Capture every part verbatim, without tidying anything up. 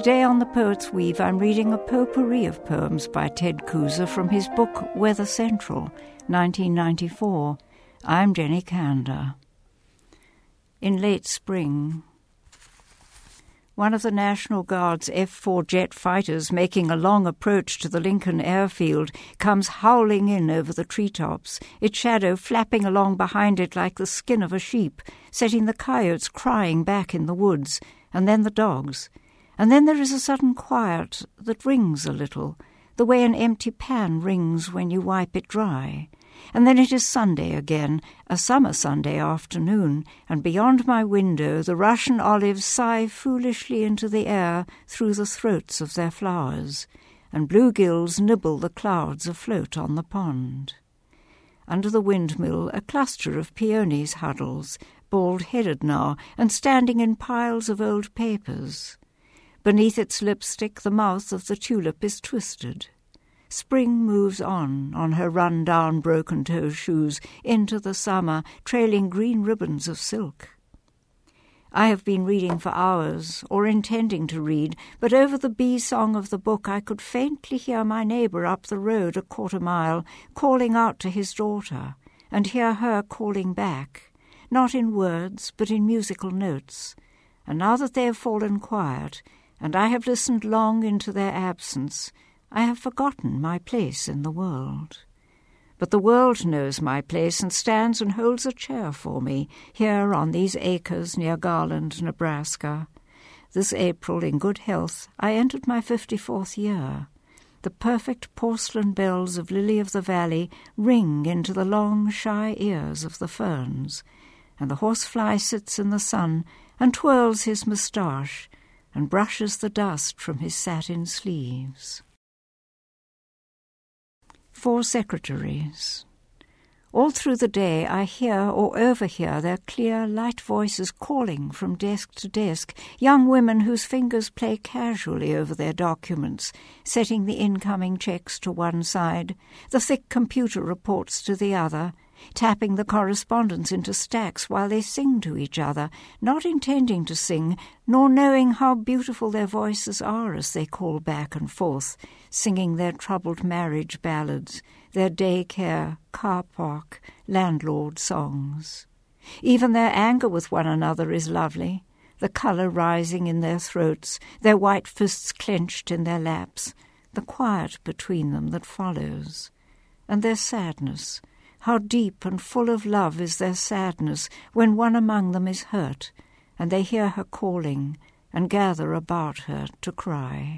Today on The Poet's Weave, I'm reading a potpourri of poems by Ted Kooser from his book Weather Central, nineteen ninety-four. I'm Jenny Kander. In late spring, one of the National Guard's F four jet fighters, making a long approach to the Lincoln airfield, comes howling in over the treetops, its shadow flapping along behind it like the skin of a sheep, setting the coyotes crying back in the woods, and then the dogs. And then there is a sudden quiet that rings a little, the way an empty pan rings when you wipe it dry. And then it is Sunday again, a summer Sunday afternoon, and beyond my window the Russian olives sigh foolishly into the air through the throats of their flowers, and bluegills nibble the clouds afloat on the pond. Under the windmill a cluster of peonies huddles, bald-headed now, and standing in piles of old papers. Beneath its lipstick the mouth of the tulip is twisted. Spring moves on, on her run-down broken-toe shoes, into the summer, trailing green ribbons of silk. I have been reading for hours, or intending to read, but over the bee-song of the book I could faintly hear my neighbour up the road a quarter mile, calling out to his daughter, and hear her calling back, not in words, but in musical notes. And now that they have fallen quiet, and I have listened long into their absence, I have forgotten my place in the world. But the world knows my place and stands and holds a chair for me here on these acres near Garland, Nebraska. This April, in good health, I entered my fifty-fourth year. The perfect porcelain bells of Lily of the Valley ring into the long, shy ears of the ferns, and the horsefly sits in the sun and twirls his moustache and brushes the dust from his satin sleeves. Four secretaries. All through the day I hear or overhear their clear, light voices calling from desk to desk, young women whose fingers play casually over their documents, setting the incoming checks to one side, the thick computer reports to the other, tapping the correspondence into stacks while they sing to each other, not intending to sing, nor knowing how beautiful their voices are as they call back and forth, singing their troubled marriage ballads, their daycare, car park, landlord songs. Even their anger with one another is lovely, the colour rising in their throats, their white fists clenched in their laps, the quiet between them that follows, and their sadness. How deep and full of love is their sadness when one among them is hurt, and they hear her calling and gather about her to cry.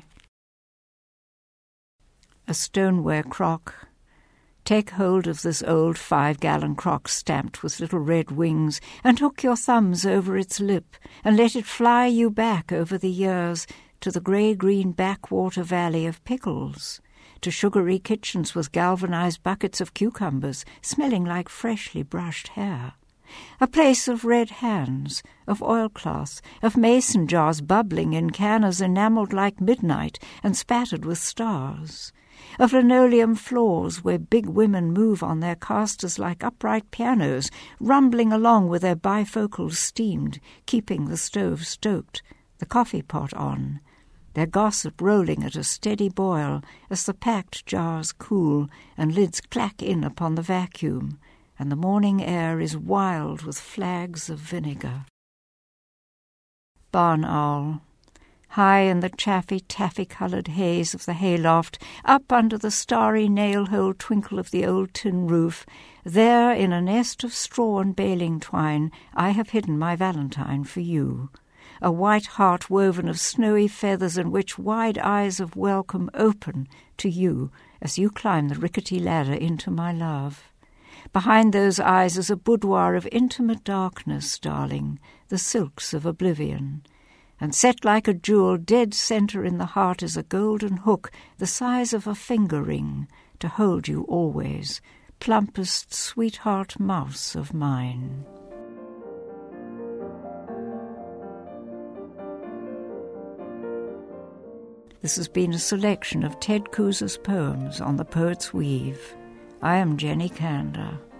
A stoneware crock. Take hold of this old five-gallon crock stamped with little red wings, and hook your thumbs over its lip, and let it fly you back over the years to the grey-green backwater valley of pickles, to sugary kitchens with galvanized buckets of cucumbers smelling like freshly brushed hair, a place of red hands, of oilcloth, of mason jars bubbling in canners enamelled like midnight and spattered with stars, of linoleum floors where big women move on their casters like upright pianos, rumbling along with their bifocals steamed, keeping the stove stoked, the coffee pot on, their gossip rolling at a steady boil as the packed jars cool and lids clack in upon the vacuum, and the morning air is wild with flags of vinegar. Barn owl. High in the chaffy, taffy-coloured haze of the hayloft, up under the starry nail-hole twinkle of the old tin roof, there in a nest of straw and baling twine, I have hidden my valentine for you. A white heart woven of snowy feathers in which wide eyes of welcome open to you as you climb the rickety ladder into my love. Behind those eyes is a boudoir of intimate darkness, darling, the silks of oblivion. And set like a jewel dead centre in the heart is a golden hook the size of a finger ring to hold you always, plumpest sweetheart mouse of mine. This has been a selection of Ted Kooser's poems on The Poet's Weave. I am Jenny Kander.